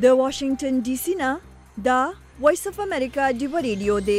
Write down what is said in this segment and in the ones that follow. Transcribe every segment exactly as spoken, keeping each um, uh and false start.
د واشنگټن ډي سي نه دا وایس اف امریکا ډیو ریډیو دی.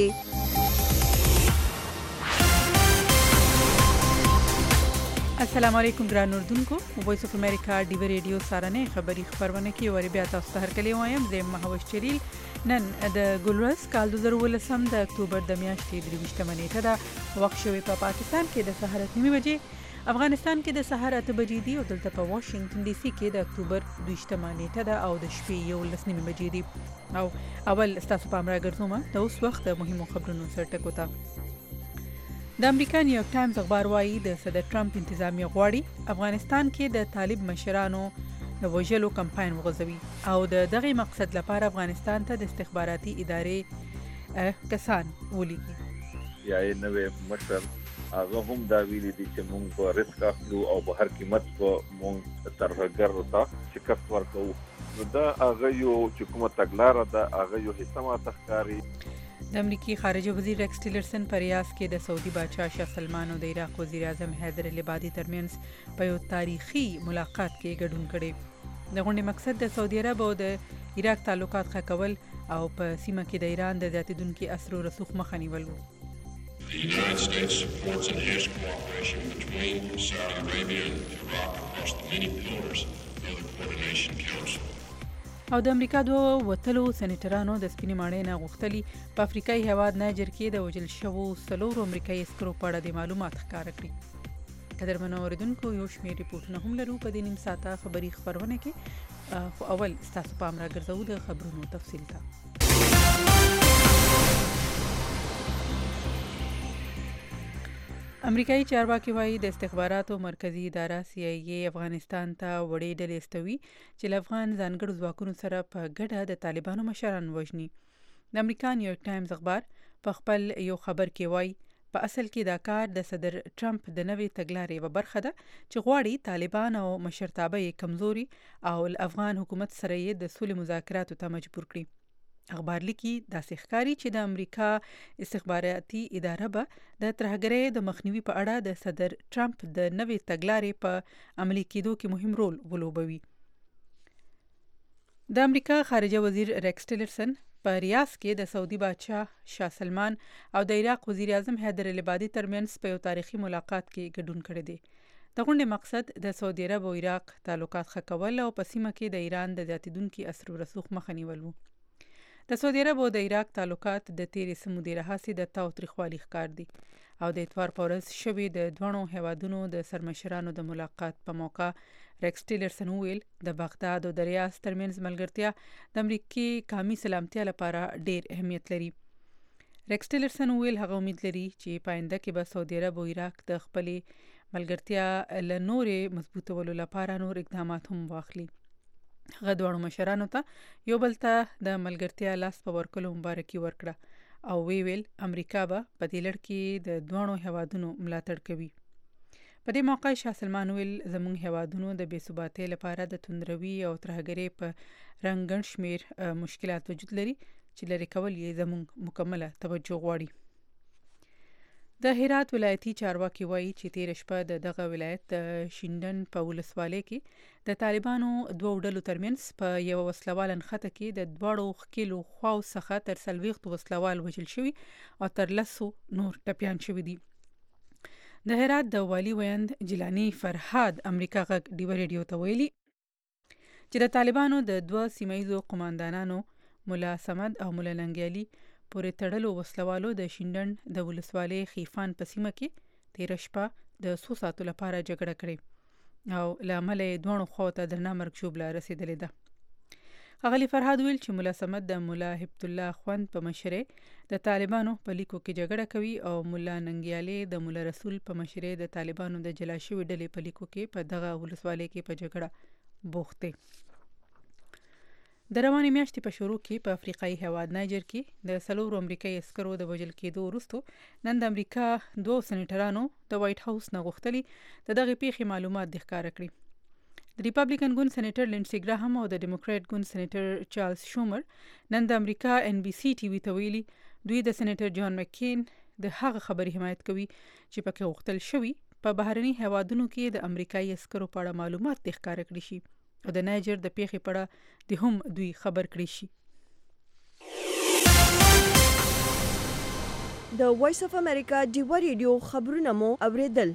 السلام علیکم ګران اردوونکو. وایس اف امریکا ډیو ریډیو سارنه خبری خبرونه کې وری بیا تاسو ته هر کلی وایم زه مهوش چریل. نن د ګلورس کال دوه زره ولسم د اکتوبر د میاشتې درویشتمه نیټه ده. وخت شوی په پا پاکستان کې د سحر اته نیمې بجې، افغانستان کې د سحر اته بجې دي او دلته په واشنگټن ډي سي کې د اکتوبر دویشتمه نیټه ده او د شپې یولس نیمې بجې دي. او اول تاسو پام راګرځوم د اوس وخت د مهمو خبرونو سره ټکو ته. د امریکا نیویارک ټایمز اخبار وايي د صدر ټرمپ انتظامیه غواړي افغانستان کې د طالب مشرانو د وژلو کمپاین وغځوي او د دغه مقصد لپاره افغانستان ته د استخباراتي ادارې کسان ولېږي. یا یې نوې مشر هغه هم دا ویلي دي چې موږ په ریسک اخلو او په هر قیمت په موږ ترهګر ته شکست ورکوو. نو دا هغه یو چې کومه تګلاره ده هغه یو حصه ماته ښکاري. د امریکای خارجه وزیر ریکس ټیلرسن په ریاض کې د سعودي بادشاه شاه سلمان او د عراق وزیر اعظم حیدر العبادي ترمنځ په یو تاریخي ملاقات کې ګډون کړي. د غونډې مقصد د سعودي عرب او د عراق تعلقات ښه کول او په سیمه کې د ایران د زیاتېدونکو اسرو رسوخ مخه نیول وو. The United States supports enhanced cooperation between Saudi Arabia and Iraq across the many pillars of the Coordination Council. او د امریکا دوه وتلو سېنیټرانو د سپینې ماڼۍ نه غوښتلي په افریقایي هیواد نایجر کې د وژل شوو څلورو امریکایي عسکرو په اړه د معلومات ښکاره کړي. قدرمنو اوریدونکو یو شمېر ریپورټونه هم لرو په دې نیم ساعته خبري خبرونه کې، خو اول ستاسو پام راګرځوو د خبرونو تفصیل ته. امریکایي چارواکي وايي د استخباراتو مرکزی اداره سی آی ای افغانستان ته وړې ډلې استوي چې له افغان ځانګړو ځواکونو سره په ګډه د طالبانو مشران وژني. د امریکا نیویارک ټایمز اخبار په خپل یو خبر کې وايي په اصل کې دا کار د صدر ټرمپ د نوې تګلارې یوه برخه ده چې غواړي طالبان او مشرتابه یې کمزوري او له افغان حکومت سره یې د سولې مذاکراتو ته مجبور کړي. اخبار لیکي داسې ښکاري چې د امریکا استخباراتي اداره به د ترهګرۍ د مخنیوي په اړه د صدر ټرمپ د نوې تګلارې په عملي کېدو کې مهم رول ولوبوي. د امریکا خارجه وزیر ریکس ټیلرسن په ریاض کې د سعودي بادشاه شاه سلمان او د عراق وزیر اعظم حیدر العبادي ترمنځ په یو تاریخي ملاقات کې ګډون کړی دی. د غونډې مقصد د سعودي عرب او عراق تعلقات ښه کول او په سیمه کې د ایران د زیاتېدونکو اسرو رسوخ مخه نیول وو. د سعودي عرب او د عراق تعلقات د تیرې څه مودې راهیسې د تاوتریخوالي ښکار دي او د اتوار په ورځ شوې د دواړو هیوادونو د سرمشرانو د ملاقات په موقع ریکس ټیلرسن وویل د بغداد او د ریاض ترمنځ ملګرتیا د امریکای قومي سلامتیا لپاره ډیر اهمیت لري. ریکس ټیلرسن وویل هغه امید لري چې په آینده کې به سعودي عرب او عراق د خپلې ملګرتیا له نورې مضبوطولو لپاره نور اقدامات هم واخلي. هغه دواړو مشرانو ته یو بل ته د ملګرتیا لاس په ورکولو مبارکي ورکړه او وی ویل امریکا به په دې لړ کې د دواړو هیوادونو ملاتړ کوي. په دې موقع شاه سلمان ویل زموږ هیوادونو د بې ثباتۍ لپاره د توندروي او ترهګرۍ په رنګ ګڼ شمېر مشکلات وجود لري چې لرې کول یې زموږ مکمله توجه غواړي. د هرات ولایتي چارواکي وایي چې تیر شپه د دغه ولایت د شینډن په ولسوالۍ کې د طالبانو دوه ډلو ترمنځ په یو وسلوال نښته کې د دواړو ښکیلو خواو څخه تر څلوېښتو وسلوال وژل شوي او تر لسو نور ټپیان شوي دي. د هرات د والي ویند جیلانی فرهاد امریکا غږ ډیو ریډیو ته ویلي چې د طالبانو د دوه سیمه ییزو قماندانانو ملا سمد او ملا ننګیالي پورې تړلو وسلوالو د شینډن د ولسوالۍ خیفان په سیمه کې تیر شپه د څو ساعتو لپاره جګړه کړې او له امله یې دواړو خواو ته درنه مرګ ژوبله رسېدلې ده. ښاغلي فرهاد ویل چې ملا سمد د ملا هبت الله خوند په مشرۍ د طالبانو په لیکو کې جګړه کوي او ملا ننګیالي د ملا رسول په مشرۍ د طالبانو د جلا شوي ډلې په لیکو کې په دغه ولسوالۍ کې په جګړه بوخت دی. د روانې میاشتې په شروع کې په افریقایي هیواد نایجر کې د څلورو امریکایي عسکرو د وژل کېدو وروسته نن د امریکا دوه سېنیټرانو د وایټ هاوس نه غوښتلي د دغې پیښې معلومات د ښکاره کړي. د ریپبلیکن ګوند سېنیټر لینډسي ګراهام او د ډیموکرات ګوند سېنیټر چارلز شومر نن د امریکا ان بي سي ټي وي ته ویلي دوی د سېنیټر جان مکین د هغه خبرې حمایت کوي چې پکې غوښتل شوي په بهرني هیوادونو کې د امریکایي عسکرو په اړه معلومات د ښکاره کړي شي او د نایجر د پیښې په اړه د هم دوی خبر کړی شي. د وایس اف امریکا ډیوا ریډیو خبرونه مو اوریدل.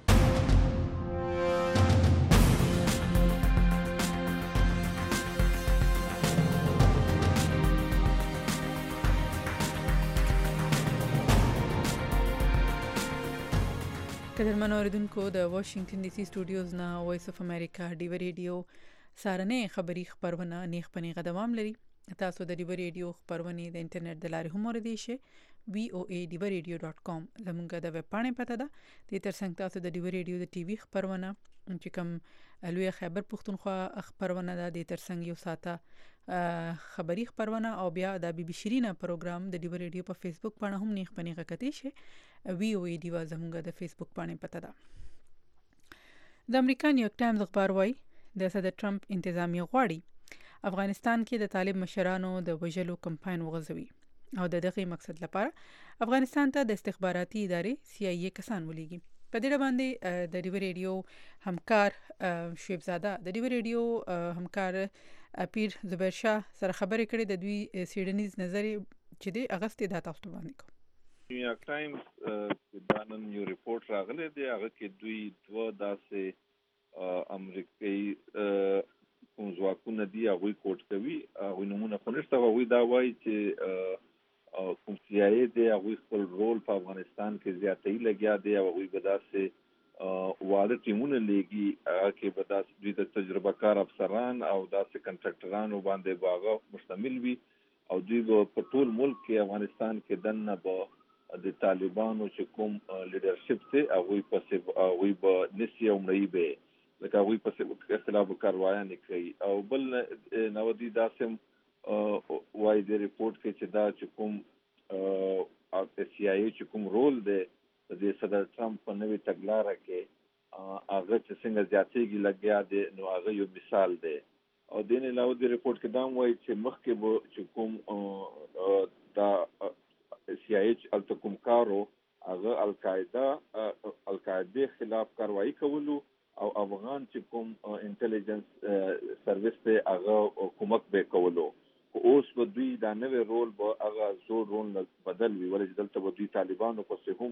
قدرمن اوریدونکو د واشنگټن ډي سي سټوډیوز نه وایس اف امریکا ډیوا ریډیو سارنې خبری خبرونه نیخ پنی غدوام لري. تاسو د ډیوا ریډیو خبرونه د انټرنیټ د لارې هم اوریدئ شئ. وی او ای ډیوا ریډیو ډاټ کام زموږ د ویب پاڼې پته ده. د ترڅنګ تاسو د ډیوا ریډیو د ټي وي خبرونه چې کوم لوی خیبر پښتونخوا خبرونه ده د ترڅنګ یو ساته خبری خبرونه او بیا د بي بي شیرینه پروګرام د ډیوا ریډیو په فیسبوک باندې هم نیخ پنی غکتی شي. وی او ای ډیوا زموږ د فیسبوک باندې پته ده. د امریکا نیویارک ټایمز اخبار وايي د صدر ټرمپ انتظامیه غواړي افغانستان کې د طالب مشرانو د وژلو کمپاین وغځوي او د دغه مقصد لپاره افغانستان ته د استخباراتي ادارې سی آی ای کسان ولېږي. په دې باندې د ډیوا ریډیو همکار شعیب زاده د ډیوا ریډیو همکار پیر زبیر شاه سره خبرې کړې د دوی سیډنیز نظر چې د اگست د تاسو باندې کو. نیویارک ټایمز دا نن یو ریپورت راغلی دی هغه کې دوی دوه داسې امریکایي کوم ځواکونه دي هغوی کوټ کوي هغوی نومونه خو نشته هغوی دا وایي چې کوم سی آی ای دی هغوی خپل رول په افغانستان کې زیاتوي لګیا دی او هغوی به داسې واړه ټیمونه لیږي هغه کې به داسې دوی د تجربه کار افسران او داسې کنټراکټرانو باندې به هغه مشتمل وي او دوی به په ټول ملک کې افغانستان کې دننه به د طالبانو چې کوم لیډرشپ دی هغوی پسې هغوی به نیسي او مړی به لکه هغوی پسې اختلاف کاروایانې کوي. او بل نو دوی داسې وایي د ریپورټ کې چې دا چې کوم سی آی ای چې کوم رول دی د صدر ټرمپ په نوې تګلاره کې هغه چې څنګه زیاتېږي لګیا دی نو هغه یو مثال دی. او دې نه علاوه د ریپورټ کې دا هم وایي چې مخکې به چې کوم دا سی آی ای هلته کوم کارو هغه القاعده القاعدې خلاف کاروایي کولو او افغان چې کوم انټيليجنس سرویس ته هغه کومک به کولو. اوس به دوی دا نوې رول به هغه زور رول بدل وي ولې دلته به دوی طالبانو پسې هم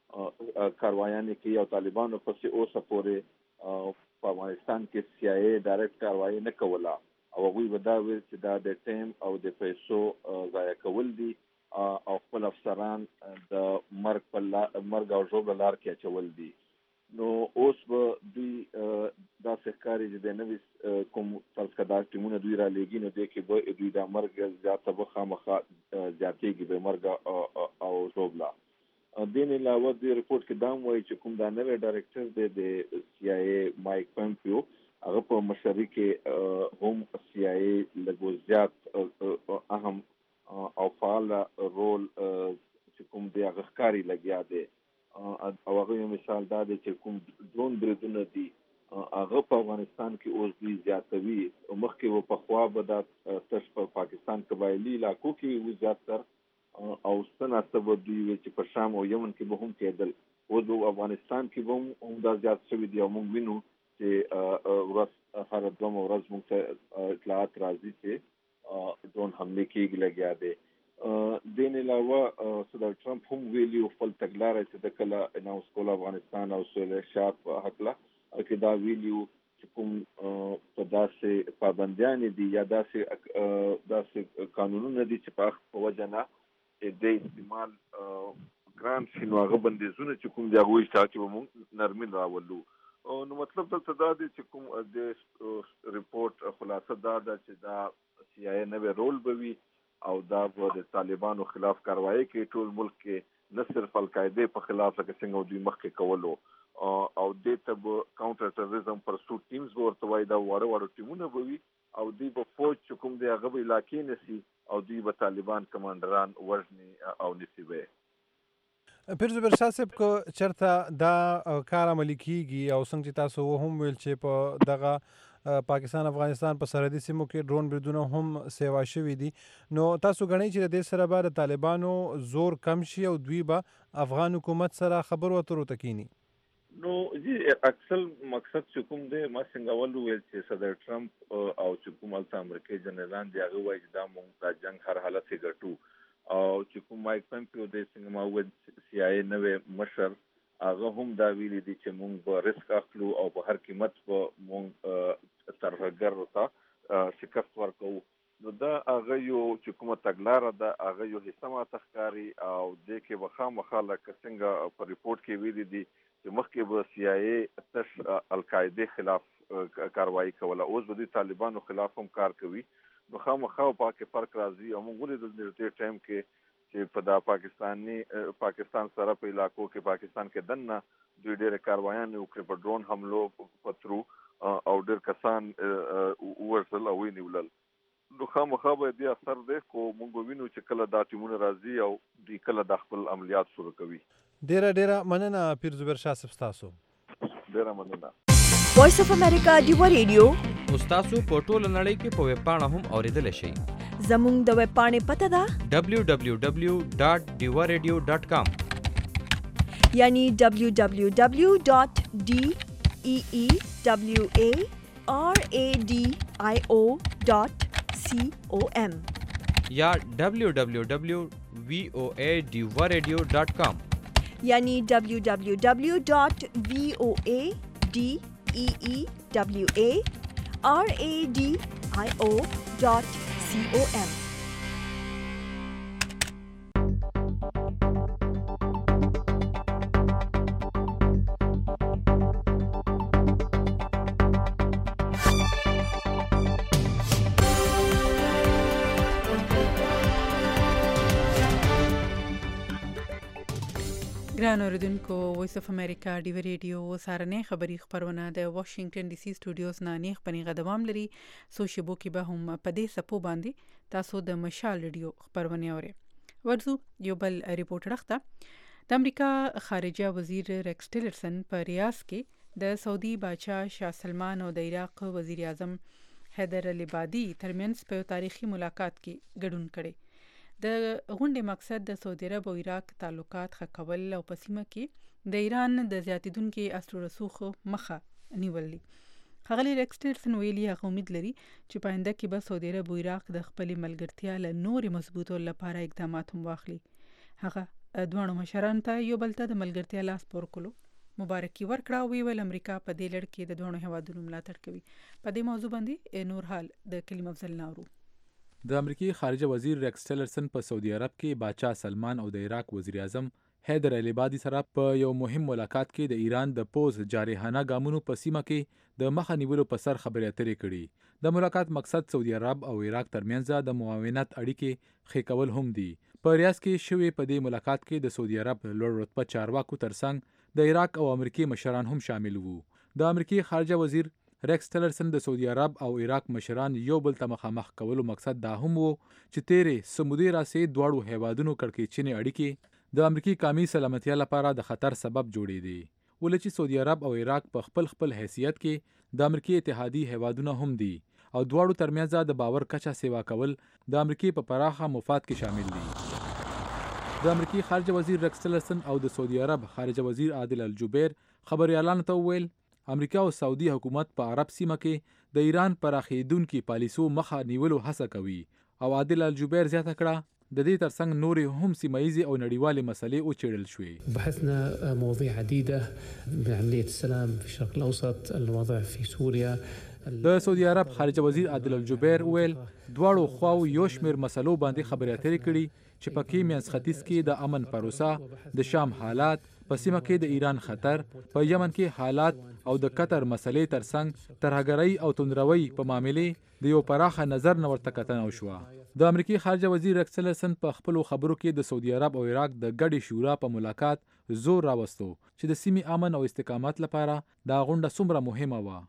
کاروایانې کوي او طالبانو پسې اوسه پورې په افغانستان کې سی آی ای ډایرکټ کاروایي نه کوله او هغوی به دا ویل چې دا د ټایم او د پیسو ضایع کول دي او خپل افسران د مرګ په مرګ او ژوبله لار کې اچول دي. نو اوس به دوی داسې ښکاري چې د نوي کوم فرض کړه دا ټیمونه دوی را لېږي نو دې کې به دوی دا مرګ زیاته به خامخا زیاتېږي به مرګ او ژوبله. دې نه علاوه د ریپورټ کې دا هم وایي چې کوم دا نوی ډایرکټر دی د سی آی ای مایک پمپیو هغه په مشري کې هم سی آی ای لږ زیات اهم او فعال رول چې کوم دی هغه ښکاري لګیا دی. او هغه یو مثال دا دی چې کوم ډرون بریدونه دي هغه په افغانستان کې اوس دوی زیاتوي. مخکې و پخوا به دا تش په پاکستان قبایلي علاقو کې و زیاتتر او څه ناڅه به دوی وي چې په شام او یمن کې به هم کېدل. اوس په افغانستان کې به هم دا زیات شوي دي او موږ وینو چې ورځ هره دومره ورځ موږ ته اطلاعات راځي چې ډرون حملې کېږي لګیا دی. دې نه علاوه صدر ټرمپ هم ویلي خپل تګلاره چې د کله اناونس کول افغانستان او سویل شاپ هکله کې دا ویلي چې کوم په داسې پابندیانې دي یا داسې داسې قانونونه دي چې په وجه نه د استعمال ګران شي نو هغه بندیزونه چې کوم دی هغوی شته چې به مونږ نرمي راولو. نو مطلب دلته دا دی چې کوم د ریپورټ خلاصه دا ده چې دا سی آی ای نوی رول به وي او دا به د طالبانو خلاف کاروایي کوي ټول ملک کې نه صرف القاعدې په خلاف لکه څنګه دوی مخکې کولو او دې ته به کاونټر ټرریزم پرسوټ ټیمز به ورته وایي دا واړه واړه ټیمونه به وي او دوی به فوج چې کوم دی هغه به علاقې نیسي او دوی به طالبان کمانډران وژني او نیسي به. پیر زبیر شاه صاحب که چېرته دا کار عملي کېږي او څنګه چې تاسو هم ویل چې په دغه پاکستان افغانستان په سرحدي سیمو کې ډرون بریدونه هم سیوا شوي دي نو تاسو ګڼئ چې د دې سره به د طالبانو زور کم شي او دوی به افغان حکومت سره خبرو اترو ته کینی؟ نو جی اکثر مقصد چې کوم دی ما څنګه ول ویل چې صدر ټرمپ او چې کوم د امریکای جنرالان دی هغه وایي دا موږ د جنگ هر حالت کې ګټو او چې کوم مایک پمپیو د څنګه ما ول سی آی نوې مشر هغه هم دا ویلي دي چې موږ به ریسک اخلو او په هر قیمت به موږ ترهګر ته شکست ورکو. نو دا هغه یو چې کومه تګلاره ده هغه یو حصہ ما تخکاری او د کې وخامخه لکه څنګه په ریپورت کې ویلي دي چې مخکې به سی آی ای تش القاعده خلاف کاروایی کوله، اوس به د طالبانو خلاف هم کار کوي. نو خامخا په کې فرق راځي او موږ ولې د دې ټایم کې چې په د پاکستاني پاکستان سره په علاقو کې پاکستان کې دنه دوی ډېر کاروایان وکړي په ډرون حملو پترو او ډېر کسان ورسل او وینولل. نو خامخا به دې اثر دی کو موږ وینو چې کله دا ټیمونه راځي او دوی کله د خپل عملیات شروع کوي. ډیره ډیره مننه پیر زبیر شاه صاحب تاسو. ډیره مننه. وایس اف امریکا ډیو ریډیو تاسو په ټوله نړۍ کې په ویب پاڼه هم اوریدل شئ. زموږ د ویب پاڼې پته ده دبلیو دبلیو دبلیو ډاټ ډیو ریډیو ډاټ کام یعنی دبلیو دبلیو دبلیو ډاټ ډی ای ای دبلیو ای آر ای ډی آی او ډاټ سی او ایم یا دبلیو دبلیو دبلیو وی او ای ډیو ریډیو ډاټ کام یعنی دبلیو دبلیو دبلیو ډاټ وی او ای ډی ای ای دبلیو ای آر ای ډی آی او ډاټ سی او ایم. ګران اوریدونکو وایس اف امریکا ډیو ریډیو سارنې خبری خبرونه د واشنگټن ډي سي سټوډیوز نه نه خبري دوام لري. سو شبو کې به هم په دې سپو باندې تاسو د مشال ریډیو خبرونه اورئ. ورزو یو بل ریپورټ راخته د امریکا خارجه وزیر ریکس ټیلرسن په ریاض کې د سعودي بادشاه شاه سلمان او د عراق وزیر اعظم حیدر العبادي ترمنځ په تاریخي ملاقات کې ګډون کړي. د غونډې مقصد د سعودي عرب او عراق تعلقات ښه کول او په سیمه کې د ایران د زیاتیدونکو اسرو رسوخ مخه نیول دي. ښاغلي ریکس ټیلرسن ویلي هغه امید لري چې په آینده کې به سعودي عرب او عراق د خپل ملګرتیا له نورې مضبوطولو لپاره اقدامات هم واخلي. هغه دوه مشرانو ته یو بل ته د ملګرتیا لاس پور کولو مبارکي ورکړه او ویل امریکا په دې لړ کې د دوه هیوادونو ملاتړ کوي. په دې موضوع باندې نور حال د کلیم افضل ناورو. د امریکای خارجه وزیر ریکس ټیلرسن په سعودي عرب کې بادشاه سلمان او د عراق وزیر اعظم حیدر العبادي سره په یو مهم ملاقات کې د ایران د پوز جارحانه ګامونو په سیمه کې د مخه نیولو په سر خبرې اترې کړي. د ملاقات مقصد سعودي عرب او عراق ترمنځ د معاونت اړیکې ښه کول هم دي. په ریاض کې شوې په دې ملاقات کې د سعودي عرب لوړ رتبه چارواکو ترڅنګ د عراق او امریکای مشران هم شامل وو. د امریکای خارجه وزیر ریکس ټیلرسن د سعودي عرب او عراق مشران یو بل ته مخامخ کولو مقصد دا هم وو چې تیرې سمودي راسې دواړو هیوادونو کړکېچنې اړیکې د امریکای قومي سلامتیا لپاره د خطر سبب جوړې دي. ولې چې سعودي عرب او عراق په خپل خپل حیثیت کې د امریکای اتحادی هیوادونه هم دي او دواړو ترمنځ د باور کچه سیوا کول د امریکای په پراخه مفاد کې شامل دي. د امریکای خارجه وزیر ریکس ټیلرسن او د سعودي عرب خارجه وزیر عادل الجبیر خبريالانو ته وویل امریکا او سعودي حکومت په عرب سیمه کې د ایران پراخېدونکو پالیسو مخه نیولو هڅه کوي او عادل الجبیر زیاته کړه د دې ترڅنګ نورې هم سیمایي او نړیوالې مسلې اوچېړل شوې. بحثنا مواضيع عديدة من عملية السلام في الشرق الأوسط، الوضع في سوريا. د سعودي عرب خارجه وزیر عادل الجبیر ویل دواړو خواو یو شمېر مسلو باندې خبرې اترې کړي چې پکې منځ ختیځ کې د امن پروسه، د شام حالات، په سیمه کې د ایران خطر، په یمن کې حالات او د قطر مسلې ترڅنګ ترهګرۍ او توندروي په معاملې د یو پراخه نظر نه ورته کتنه وشوه. د امریکای خارجه وزیر ریکس ټیلرسن په خپلو خبرو کې د سعودي عرب او عراق د ګډې شورا په ملاقات زور راوستو چې د سیمې امن او استقامت لپاره دا غونډه څومره مهمه وه.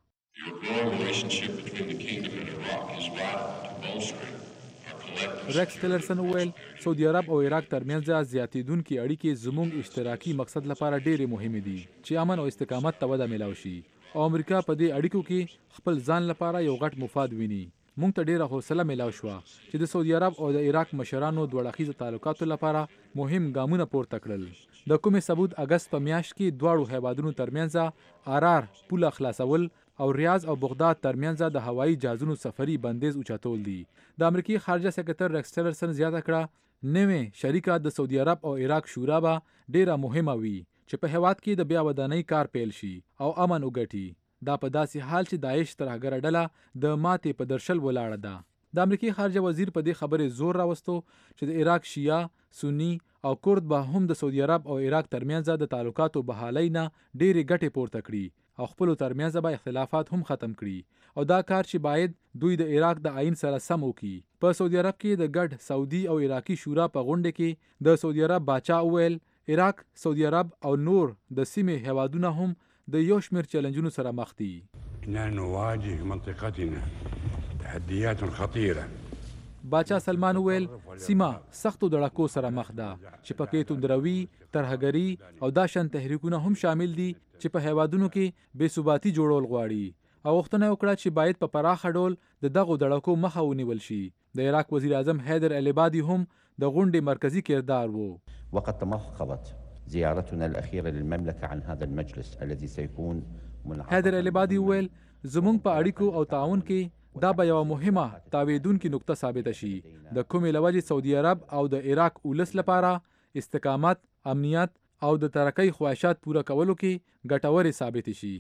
ریکس ټیلرسن ویل سعودي عرب او عراق ترمنځ زیاتیدونکو اړیکې زموږ اشتراکي مقصد لپاره ډېرې مهمې دي چې امن او استقامت ته وده ملاوي شي او امریکا په دې اړیکو کې خپل ځان لپاره یو غټ مفاد ویني مونږ ته ډیره حوصله میلاو شوه چې د سعودي عرب او د عراق مشرانو دوه اړخیزو تعلقاتو لپاره مهم ګامونه پورته کړل. د کومې ثبوت اگست په میاشت کې دواړو هیوادونو ترمنځ آرار پوله خلاصول او ریاض او بغداد ترمنځ د هوایي جهازونو سفري بندیز اوچتول دي. د امریکای خارجه سکرټر ریکس ټیلرسن زیاته کړه نوې شریکه د سعودي عرب او عراق شورا به ډیره مهمه وي چې په هیواد کې د بیا ودانۍ کار پیل شي او امن وګټي. دا په داسې حال چې داعش ترهګره ډله د ماتې په درشل ولاړه ده. د امریکای خارجه وزیر په دې خبرې زور راوستو چې د عراق شیعه، سنی او کورد به هم د سعودي عرب او عراق ترمنځ د تعلقاتو بحالۍ نه ډېرې ګټې پورته کړي او خپلو ترمنځ به اختلافات هم ختم کړي او دا کار چې باید دوی د عراق د آئین سره سم وکړي. په سعودي عرب کې د ګډ سعودي او عراقي شورا په غونډه کې د سعودي عرب باچا وویل عراق، سعودي عرب او نور د سیمې هیوادونه هم د یو شمېر چیلنجونو سره مخ دي. نواجه منطقتنا تحديات خطيرة. باچا سلمان ویل سیمه سختو دړکو سره مخ ده چې پکې توندروي، ترهګري او داشن تحریکونه هم شامل دي چې په هیوادونو کې بې ثباتي جوړول غواړي او غوښتنه وکړه چې باید په پراخه ډول د دغو دړکو مخه ونیول شي. د عراق وزیر اعظم حیدر العبادي هم د غونډې مرکزی کردار وو. وقد تمخضت زيارتنا الأخيرة للمملكة عن هذا المجلس الذي سيكون منعقدا. حیدر العبادي ویل زمونږ په اړیکو او تعاون کې دا به یو مهمه تاویدونکې نقطه ثابته شي د کومې له وجې سعودي عرب او د عراق ولس لپاره استقامت، امنیت او د ترقۍ خواهشات پوره کولو کې ګټورې ثابتې شي.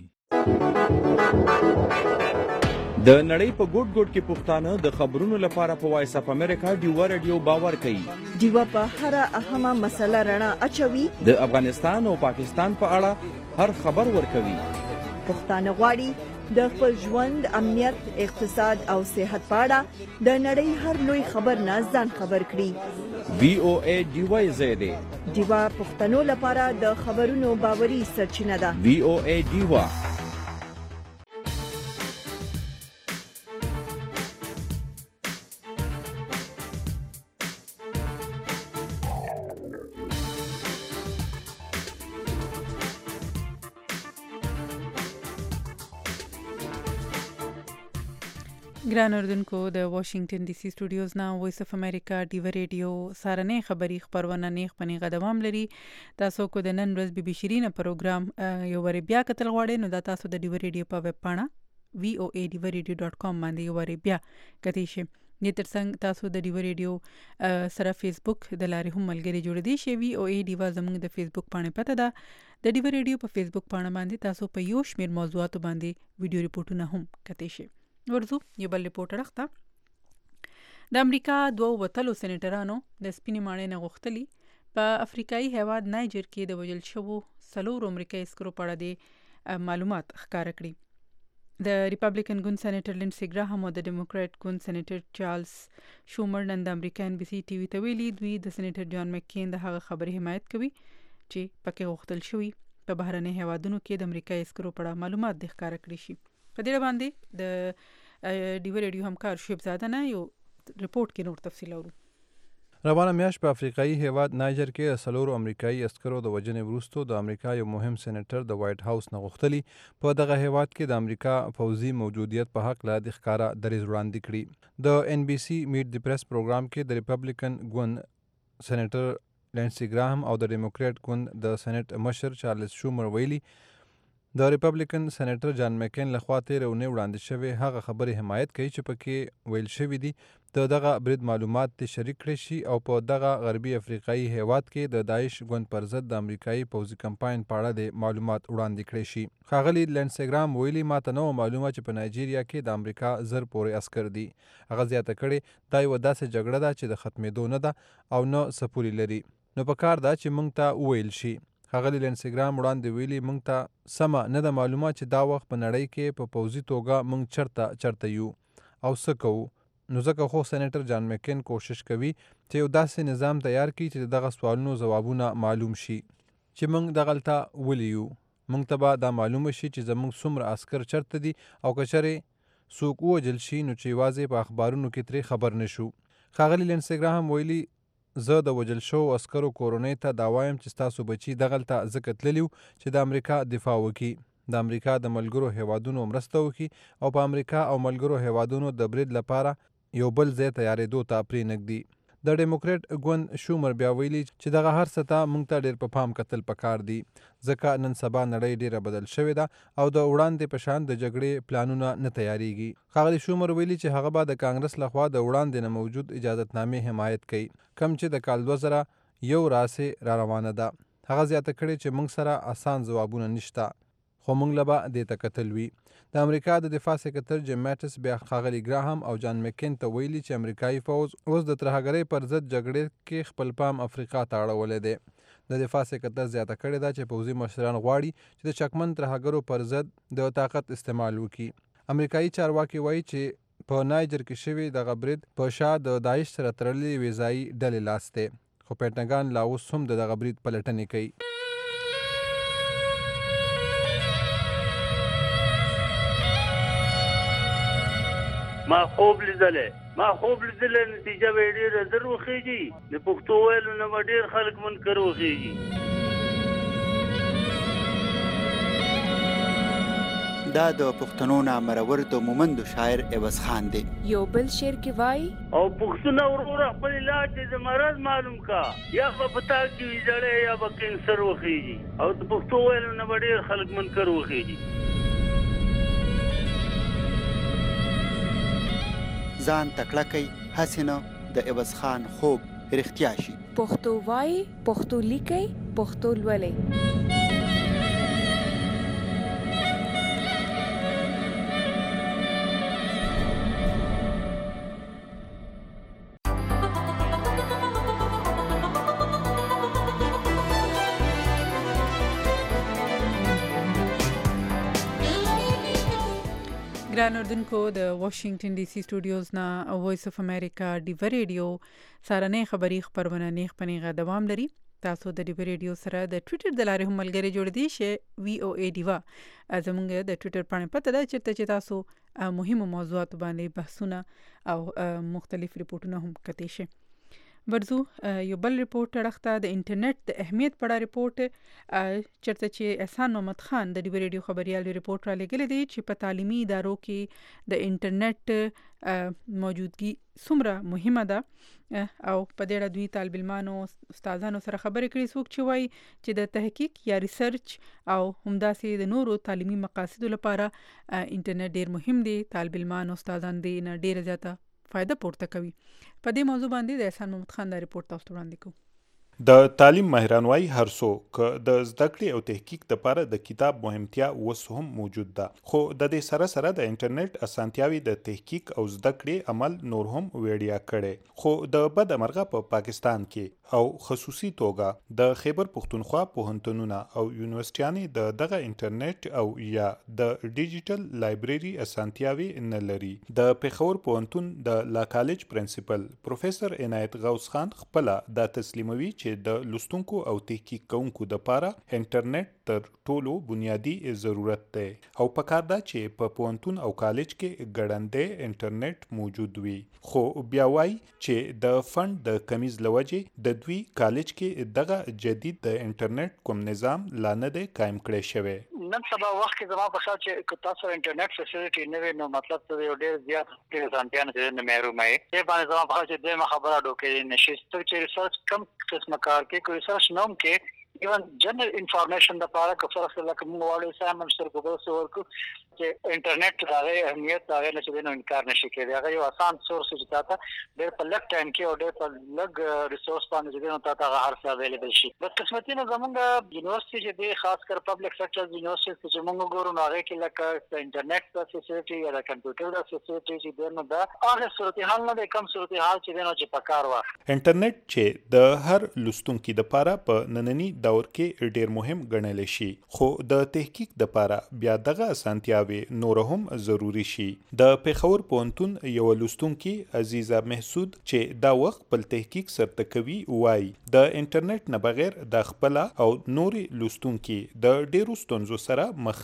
د نړۍ په ګوټ ګوټ کې پښتانه د خبرونو لپاره په وایس اف امریکا ډیوا رادیو باور کوي. ډیوا په هر اهمه مسله رڼا اچوي. د افغانستان او پاکستان په اړه هر خبر ورکوي. پښتانه غواړي د خپل ژوند، امنیت، اقتصاد او صحت په اړه د نړۍ هر لوی خبر نه ځان خبر کړي. وی او ای ډیوا زیاده ډیوا پښتنو لپاره د خبرونو باوري سرچینه ده. وی او ای ډیوا. ګران اردوونکو د واشنگټن ډي سي سټوډیوز نه وایس اف امریکا ډیوا ریډیو سارنې خبری خبرونه نیخ پنی غدوام لري. تاسو کو د نن ورځ بي بي شيرین پروګرام یو ور بیا کتل غواړئ نو دا تاسو د ډیوا ریډیو په ویب پاڼه وی او ای ډیوا ریډیو ډاٹ کام باندې یو ور بیا کتی شي. دې ترڅنګ تاسو د ډیوا ریډیو سره فیسبوک د لارې هم ملګری جوړ دي شي. وی او ای ډیوا زموږ د فیسبوک پاڼه پته ده. د ډیوا ریډیو په فیسبوک پاڼه باندې تاسو په یو شمیر موضوعاتو باندې ویډیو ریپورتونه هم کتی شي. ورزو یو بل ریپورټ راخته د امریکا دوه وتلو سېنیټرانو د سپینې ماڼۍ نه غوښتلي په افریقایي هیواد نایجر کې د وژل شوو څلورو امریکایي عسکرو په اړه د معلومات ښکاره کړي. د ریپبلیکن ګوند سېنیټر لینډسي ګراهام او د ډیموکرات ګوند سېنیټر چارلز شومر نن د امریکا ان بي سي ټي وي ته ویلي دوی د سېنیټر جان مکین د هغه خبرې حمایت کوي چې پکې غوښتل شوي په بهرني هیوادونو کې د امریکایي عسکرو په اړه معلومات د ښکاره کړي شي. په دې باندې د ډیوا ریډیو همکار شعیب زاده نه یو ریپورت کې نور تفصیل اورو. روانه میاشت په افریقایي هیواد نایجر کې څلورو امریکایي عسکرو د وژنې وروسته د امریکا یو مهم سېنیټر د وایټ هاوس نه غوښتلي په دغه هیواد کې د امریکا پوځي موجودیت په حق له د ښکاره دریځ وړاندې کړي. د ان بي سي میټ د پریس پروګرام کې د ریپبلیکن ګوند سېنیټر لینډسي ګراهام او د ډیموکرات ګوند د سېنیټ مشر چارلز شومر ویلي د ریپبلیکن سېنیټر جان مکین لخوا تېره اونۍ وړاندې شوې هغه خبرې حمایت کوي چې پکې ویل شوي دي د دغه برید معلومات دې شریک کړی شي او په دغه غربي افریقایي هیواد کې د داعش ګوند پر ضد د امریکایي پوځي کمپاین په اړه د معلومات وړاندې کړی شي. ښاغلي لینډسي ویلي ما ته نه وه معلومه چې په نایجیریا کې د امریکا زر پورې عسکر دي. هغه زیاته کړې دا یوه داسې جګړه ده چې د ختمېدو نه ده او نه څه پولې لري نو په کار ده چې موږ ته وویل شي. ښاغلي لینډسي وړاندې ویلي موږ ته سمه نه ده معلومه چې دا وخت په نړۍ کې په پوځي توګه موږ چرته چرته یو او څه کوو نو ځکه خو سېنیټر جان مکین کوشش کوي چې یو داسې نظام تیار کړي چې دغه سوالونو ځوابونه معلوم شي چې موږ دغلته ولې یو. موږ ته به دا معلومه شي چې زموږ څومره عسکر چرته دي او که چېرې څوک ووژل شي نو چې یوازې په اخبارونو کې ترې خبر نه شو. ښاغلي لینډسي ویلي زه د وژل شوو عسکرو کورنۍ ته دا وایم چې ستاسو بچي دغلته ځکه تللي و چې د امریکا دفاع وکړي. د امریکا د ملګرو هیوادونو مرسته وکړي او په امریکا او ملګرو هیوادونو د برید لپاره یو بل ځای تیارېدو ته پرېنږدي. د ډیموکریټ ګوند شومر بیا ویلي چې دغه هر څه ته موږ ته ډېر په پام کتل پکار دي ځکه نن سبا نړۍ ډېره بدل شوې ده او د وړاندې په شان د جګړې پلانونه نه تیاریږي. ښاغلي شومر ویلي چې هغه به د کانګرس لخوا د وړاندې نه موجود اجازتنامې حمایت کوي کم چې د کال دوه زره یو راهیسې را روانه ده. هغه زیاته کړې چې موږ سره اسان ځوابونه نشته خو موږ له به دې ته کتل وي. د امریکا د دفاع سکرتر جیم میټس بیا ښاغلي ګراهم او جان مکین ته ویلي چې امریکایي فوز اوس د ترهګرۍ پر ضد جګړې کې خپل پام افریقا ته اړولی دی. د دفاع سکرتر زیاته کړې ده چې پوځي مشران غواړي چې د شکمن ترهګرو پر ضد د طاقت استعمال وکړي. امریکایي چارواکي وایي چې په نایجر کې شوي دغه برید په شا د داعش سره تړلې یوې ځایي ډلې لاس دی خو پینټاګان لا اوس هم د دغه برید پلټنې کوي. ما خوب لیدلی ما خوب لیدلی نتیجه به یې ډېره زر وخېږي د پښتو ویلو نه به ډېر خلک منکر وخېږي. دا د پښتنو نامرور د مومندو شاعر عوض خان دی. یو بل شعر کې وایي او پښتونه وروره خپل علاج د مرض معلوم کا یا به پتا کې وي زړی یا به کینسر وخېږي او د پښتو ویلو نه به ډېر خلک منکر وخېږي. ځان تکړه کوي هسې نه د عوض خان خوب رښتیا شي. پښتو وایي پښتو لیکئ پښتو لولئ. ګران اردوونکو د واشنگټن ډي سي سټوډیوز نه وایس اف امریکا ډیو ریډیو سارنې خبری خبرونه نه خپنیغه دوام لري. تاسو د ډیو ریډیو سره د ټوئیټر د لارې هم ملګری جوړ دي چې وی او ای ډیوا زموږ د ټوئیټر باندې پته ده چې ته تاسو مهمو موضوعاتو باندې بحثونه او مختلف ریپورتونه هم کتئ شئ. ورزو یو بل ریپورت اړخته د انټرنیټ د اهمیت په اړه ریپورت چرته چې احسان محمد خان د ډیو ریډیو خبريال ریپورت را لګل دی چې په تعلیمي ادارو کې د انټرنیټ موجودګي څومره مهمه ده او په دې اړه دوی طالب علمانو استادانو سره خبرې کړې څوک چې وایي چې د تحقیق یا ریسرچ او همداسې د نورو تعلیمي مقاصدو لپاره انټرنیټ ډیر مهم دی. طالب علمانو استادان دې نه ډیر زیاته فائدہ پورته کوي. په دې موضوع باندې د احسان محمد خان دا ریپورت تاسو ته وړاندې کوو. د تعلیم ماهران وايي هر څوک د زده کړې او تحقیق لپاره د کتاب مهمتیا اوس هم موجود ده خو د دې سره سره د انټرنیټ اسانتیاوي د تحقیق او زده کړې عمل نور هم وړیا کړي خو د بد امرغه په پا پاکستان کې او خصوصي توګه د خیبر پختونخوا پوهنتونونه او یونیورسيټیانې د دغه انټرنیټ او یا د ډیجیټل لایبرری اسانتیاوي نه لري. د پیښور پوهنتون د لا کالج پرنسپل پروفیسور عنایت غوث خان خپل د تسلیموي چې د لوستونکو او تحقیق کوونکو د پاره انټرنیټ تر ټولو بنیادی ضرورت دی او پکار ده چې په پوهنتون او کالج کې ګړندې انټرنیټ موجود وي خو بیا وایي چې د فند د کمیز لوجې د دوی کالج کې دغه جدید د انټرنیټ کوم نظام لا نه دی قائم کړی شوی. نن سبا وخت کې زما په خیال چې تاسو انټرنیټ فیسیلیټي نه وي نو مطلب څه دی ډېر زیات ډېر ځانګړي نه نه مېرومای چې باندې زما په خیال چې د خبره ډوکې نشي چې ریسرچ کم قسم کار کې کوئی ریسرچ نوم کې ایون جنرال انفارمیشن د لپاره که فرض کړه کوم وړو سامان سره کوو ورکو چې انټرنیټ راغی اهمیت راغی نه چې نو انکار نشي کېدای. هغه یو آسان سورس چې تاسو ډېر په لږ ټایم کې او ډېر په لږ ریسورس باندې چې نو تاسو هر څه اویلیبل شي. د قسمتي نه زمونږ یونیورسيټي چې د خاص کر پبلک سېکټر یونیورسيټي چې موږ ګورو نو هغه کې لکه انټرنیټ د فیسیلیټي یا د کمپیوټر د فیسیلیټي چې نو دا هغه صورتحال نه د کم صورتحال چې نو چې پکار و. انټرنیټ چې د هر لوستونکو لپاره په نننی دور کې ډېر مهم ګڼل شي خو د تحقیق لپاره بیا دغه اسانتیاوي نور هم ضروری شي. د پیښور پوهنتون یو لوستونکي عزیزه محسود چې دا وخت په تحقیق سره کوي وای د انټرنیټ نه بغیر د خپل او نوري لوستونکي د ډېرو ستونزو سره مخ دي.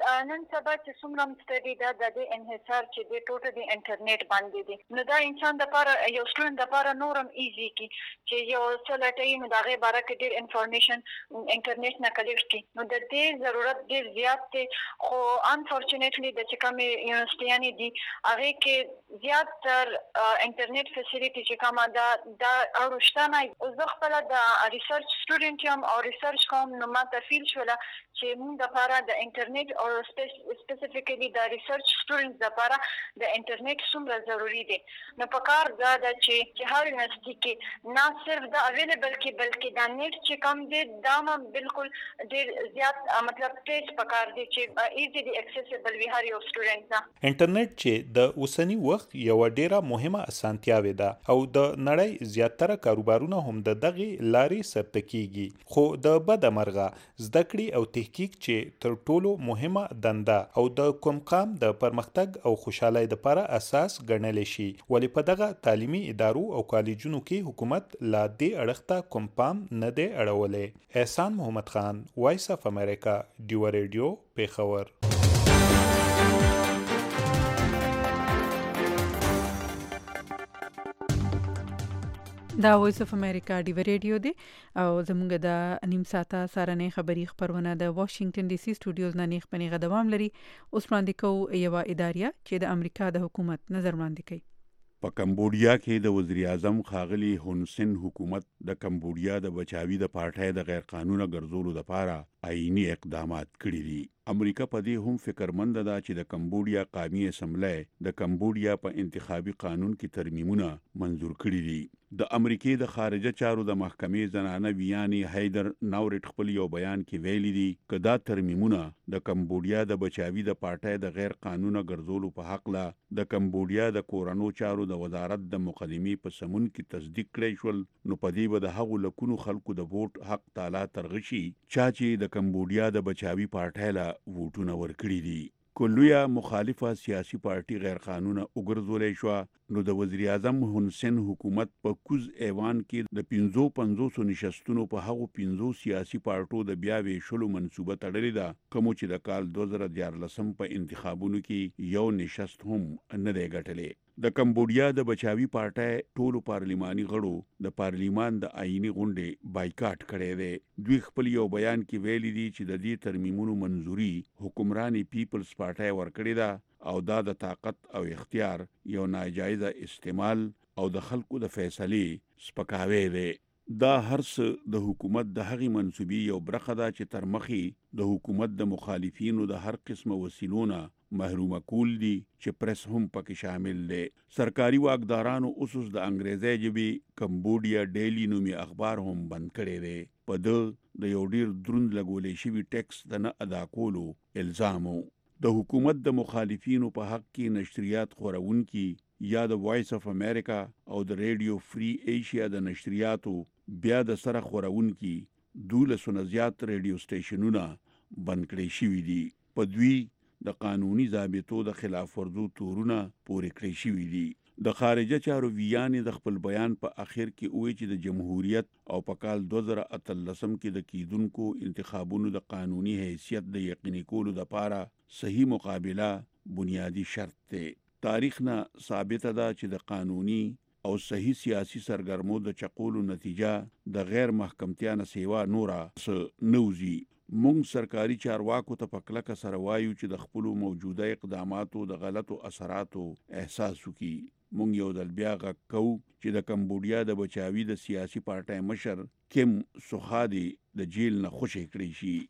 نن سبا چې څومره مستری دا د انحصار چې د ټوټه د انټرنیټ باندې دي نو دا انسان د لپاره یو سټوډنټ د لپاره نورم ایزی کی چې یو څه لټای نو دا غي باره کې ډیر انفارمیشن انټرنیټ نه کلیکټ کی نو د دې ضرورت ډیر زیات دی خو انفورچونټلی د چې کوم یونیورسيټیانې دي هغه کې زیات تر انټرنیټ فیسیلیټي چې کومه دا دا اړوشتنه او زه خپل د ریسرچ سټوډنټ یم او ریسرچ کوم نو ما ته فیل شوله چې موږ د لپاره د انټرنیټ او سپیسیفیکلی د ریسرچ سټوډنټس لپاره د انټرنیټ څومره ضروری دی نو په کار دا د چې هر یونیورسيټي کې نه صرف د اویلیبل کې بلکې د نیټ چې کم دی دا هم بالکل ډیر زیات مطلب تیز په کار دی چې ایزیلی اکسیسیبل وي هر یو سټوډنټ ته انټرنیټ چې د اوسنی وخت یو ډیره مهمه اسانتیاوي ده او د نړۍ زیاتره کاروبارونه هم د دغه لارې سرته کیږي خو د بد مرغه زده کړې او تحقیق چې تر ټولو مهمه دنده او د کوم قام د پرمختګ او خوشحالۍ لپاره اساس ګڼل شي ولې په دغه تعلیمي ادارو او کالجونو کې حکومت لا دې اړخته کوم پام نه دی اړولې احسان محمد خان وایس اف امریکا ډیو ریډیو پیښور دا وایس اف امریکا ډیو ریډیو دی او زمونږ د نیم ساعته سارنې خبری خبرونه د واشنگټن ډي سي سټوډیوز نه نیخ پنی غدوام لري اوس وړاندې کوو یو ادارې چې د امریکا د حکومت نظر وړاندې کوي په کمبودیا کې د وزیر اعظم ښاغلي هون سن حکومت د کمبودیا د بچاوي د پارټۍ د غیر قانوني ګرځولو لپاره آئینی اقدامات کړي دي امریکا په دې هم فکرمند ده چې د کمبودیا قومي اسمبلی د کمبودیا په انتخابي قانون کې ترمیمونه منزور کړي دي د امریکای د خارجه چارو د محکمې زنانه ویانی هیدر ناورټ خپل یو بیان کې ویلي دي چې دا ترمیمونه د کمبودیا د بچاوي د پارټۍ د غیر قانوني ګرځولو په حق لا د کمبودیا د کورونو چارو د وزارت د مقدمې په سمون کې تصدیق کړی شول نو په دې به د هغو لکونو خلکو د ووټ حق تعالی ترغشي چا چې د کمبودیا د بچاوي پارټۍ لا ووټونه ورکړي دي کلویا مخالفه سیاسي پارټي غیر قانوني وګرځولې شو نو د وزیر اعظم هون سن حکومت په کوز ایوان کې د پنځو پنځوسو نشستونو په هغو پنځو سیاسي پارټو د بیا ویشلو منصوبه تړلې ده کوم چې د کال دوه زره دیارلسم په انتخابونو کې یو نشست هم نه دی ګټلې د کمبودیا د بچاوي پارټۍ ټولو پارلیماني غړو د پارلیمان د آئینی غونډې بایکاټ کړي دي دوی خپل یو بیان کې ویلي دي چې د دې ترمیمونو منزوري حکمراني پیپلز پارټۍ ورکړې ده او دا د طاقت او اختیار یو ناجایز استعمال او د خلکو د فیصلې سپکاوی دی دا هرڅ د حکومت د هغې منصوبې یو برخه ده چې تر مخې د حکومت د مخالفینو د هر قسمه وسیلونه محرومه کول دي چې پریس هم پکې شامل دي سرکاري واکدارانو اوسوس د انګریزي ژبې کمبودیا ډیلی نومي اخبار هم بند کړي دي په د یو ډیر دروند لګولې شوی ټیکس د نه ادا کولو الزام د حکومت د مخالفینو په حق کې نشریات خورونکي یا د وایس اف امریکا او د ریډیو فری ایشیا د نشریاتو بیا د سره خورونکي دولسونه زیات ریډیو سټیشنونه بند کړي شوي دي په دوی د قانوني ضابطو د خلاف ورزو تورونه پورې کړی شوي دي د خارجه چارو ویانې د خپل بیان په اخر کې وایي چې د جمهوریت او په کال دوه زره اتلسم کې د کیدونکو انتخابونو د قانوني حیثیت د یقیني کولو لپاره صحیح مقابله بنیادی شرط دی تاریخ نه ثابت ده چې د قانوني او صحیح سیاسي سرګرمو د چقولو نتیجه د غیر محکمتیا نه سیوا نورا نوزي مونږ سرکاري چارواکو ته په کلکه سره وایو چې د خپلو موجوده اقداماتو د غلطو اثراتو احساس وکړي مونږ یو ځل بیا غږ کوو چې د کمبودیا د بچاوي د سیاسي پارټۍ مشر کیم سوخادي د جیل نه خوشی کړی شي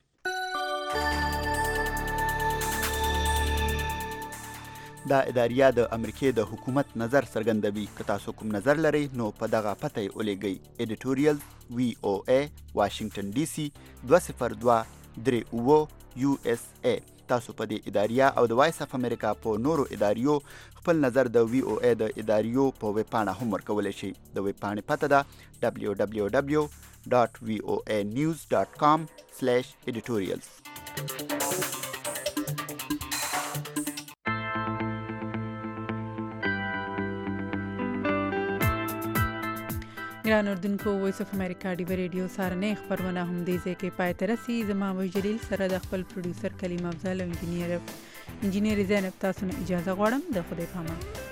دا اداریا د امریکای د حکومت نظر څرګندوي که تاسو کوم نظر لرئ نو په دغه پته یې ولیږئ ایډیټوریال وی او ای واشنگټن ډي سي دوه صفر دوه درې اوه یو اس ای تاسو په دې اداریا او د وایس اف امریکا په نورو اداریو خپل نظر د وی او ای د اداریو په ویب پاڼه هم ورکولی شئ د ویب پاڼې پته ده دبلیو دبلیو دبلیو ډاټ وی او ای نیوز ډاټ کام سلیش ایډیټوریالز ګران اردوونکو وایس اف امریکا ډیو ریډیو سارنې خبرونه هم دې ځای کې پای ته رسي. زما مجلیل سره د خپل پروډوسر کلیم افضل او انجینیر انجینیر زینب تاسو نه اجازه غواړم. د خدای پامان.